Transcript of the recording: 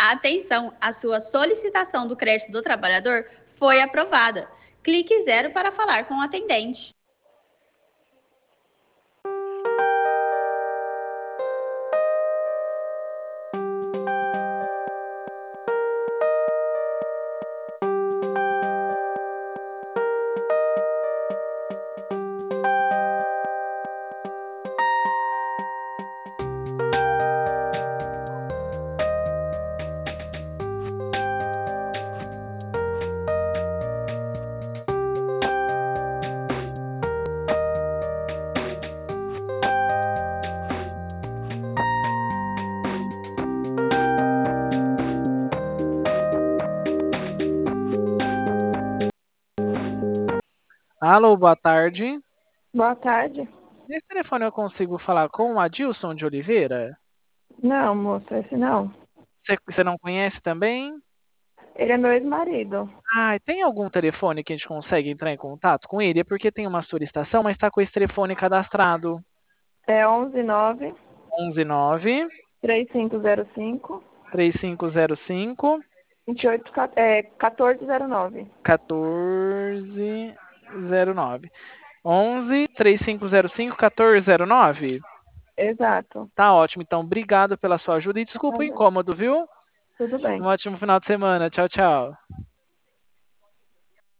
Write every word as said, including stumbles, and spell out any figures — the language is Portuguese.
Atenção, a sua solicitação do crédito do trabalhador foi aprovada. Clique zero para falar com o atendente. Alô, boa tarde. Boa tarde. Nesse telefone eu consigo falar com o Adilson de Oliveira? Não, moça, esse não. Você, você não conhece também? Ele é meu ex-marido. Ah, tem algum telefone que a gente consegue entrar em contato com ele? É porque tem uma solicitação, mas está com esse telefone cadastrado. É onze nove, onze nove, três cinco zero cinco, três cinco zero cinco, vinte e oito, é, quatorze zero nove. um quatro zero nove. onze, três cinco zero cinco, um quatro zero nove? Exato. Tá ótimo, então obrigado pela sua ajuda e Tá desculpa o bom. incômodo, viu? Tudo Um bem. ótimo final de semana. Tchau, tchau.